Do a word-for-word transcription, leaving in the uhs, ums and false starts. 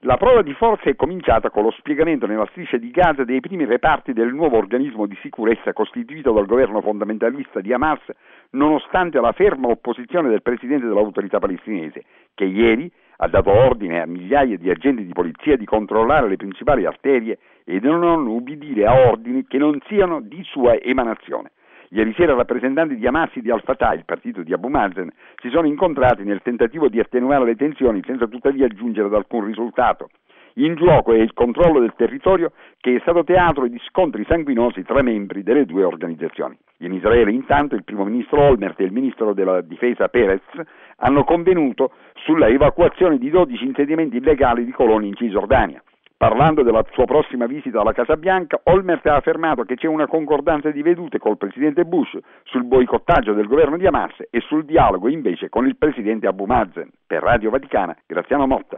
La prova di forza è cominciata con lo spiegamento nella striscia di Gaza dei primi reparti del nuovo organismo di sicurezza costituito dal governo fondamentalista di Hamas, nonostante la ferma opposizione del presidente dell'autorità palestinese, che ieri ha dato ordine a migliaia di agenti di polizia di controllare le principali arterie e di non ubbidire a ordini che non siano di sua emanazione. Ieri sera rappresentanti di Hamas e di Al-Fatah, il partito di Abu Mazen, si sono incontrati nel tentativo di attenuare le tensioni senza tuttavia giungere ad alcun risultato. In gioco è il controllo del territorio che è stato teatro di scontri sanguinosi tra membri delle due organizzazioni. In Israele intanto il primo ministro Olmert e il ministro della difesa Perez hanno convenuto sulla evacuazione di dodici insediamenti illegali di coloni in Cisgiordania. Parlando della sua prossima visita alla Casa Bianca, Olmert ha affermato che c'è una concordanza di vedute col presidente Bush sul boicottaggio del governo di Hamas e sul dialogo invece con il presidente Abu Mazen. Per Radio Vaticana, Graziano Motta.